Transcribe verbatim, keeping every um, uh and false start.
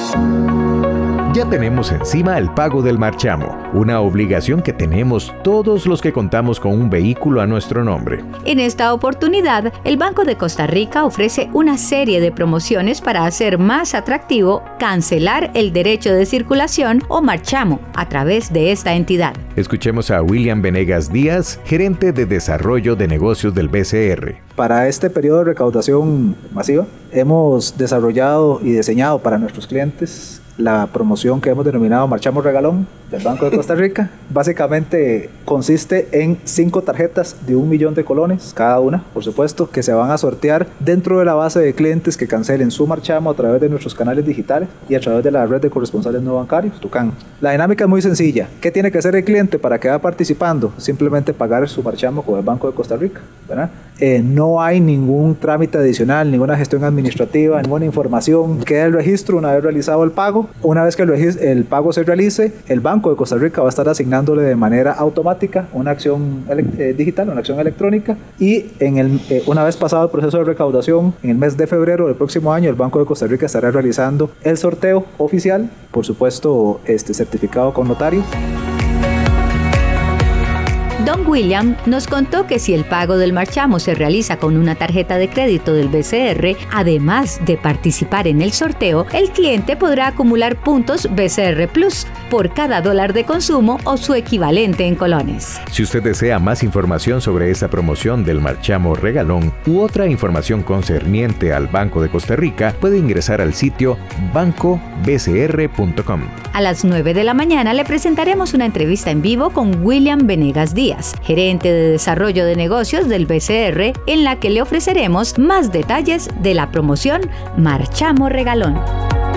Ya tenemos encima el pago del marchamo, una obligación que tenemos todos los que contamos con un vehículo a nuestro nombre. En esta oportunidad, el Banco de Costa Rica ofrece una serie de promociones para hacer más atractivo cancelar el derecho de circulación o marchamo a través de esta entidad. Escuchemos a William Venegas Díaz, gerente de Desarrollo de Negocios del B C R. Para este periodo de recaudación masiva, hemos desarrollado y diseñado para nuestros clientes la promoción que hemos denominado Marchamo Regalón del Banco de Costa Rica. Básicamente consiste en cinco tarjetas de un millón de colones, cada una, por supuesto, que se van a sortear dentro de la base de clientes que cancelen su marchamo a través de nuestros canales digitales y a través de la red de corresponsales no bancarios, Tucán. La dinámica es muy sencilla. ¿Qué tiene que hacer el cliente para que vaya participando? Simplemente pagar su marchamo con el Banco de Costa Rica, ¿verdad? Eh, no hay ningún trámite adicional, ninguna gestión administrativa, ninguna información. Queda el registro una vez realizado el pago. Una vez que el, el pago se realice, el Banco de Costa Rica va a estar asignándole de manera automática una acción eh, digital, una acción electrónica, y en el, eh, una vez pasado el proceso de recaudación, en el mes de febrero del próximo año, el Banco de Costa Rica estará realizando el sorteo oficial, por supuesto este, certificado con notario. Don William nos contó que si el pago del marchamo se realiza con una tarjeta de crédito del B C R, además de participar en el sorteo, el cliente podrá acumular puntos B C R Plus por cada dólar de consumo o su equivalente en colones. Si usted desea más información sobre esta promoción del marchamo regalón u otra información concerniente al Banco de Costa Rica, puede ingresar al sitio banco b c r punto com. A las nueve de la mañana le presentaremos una entrevista en vivo con William Venegas Díaz, gerente de Desarrollo de Negocios del B C R, en la que le ofreceremos más detalles de la promoción Marchamo Regalón.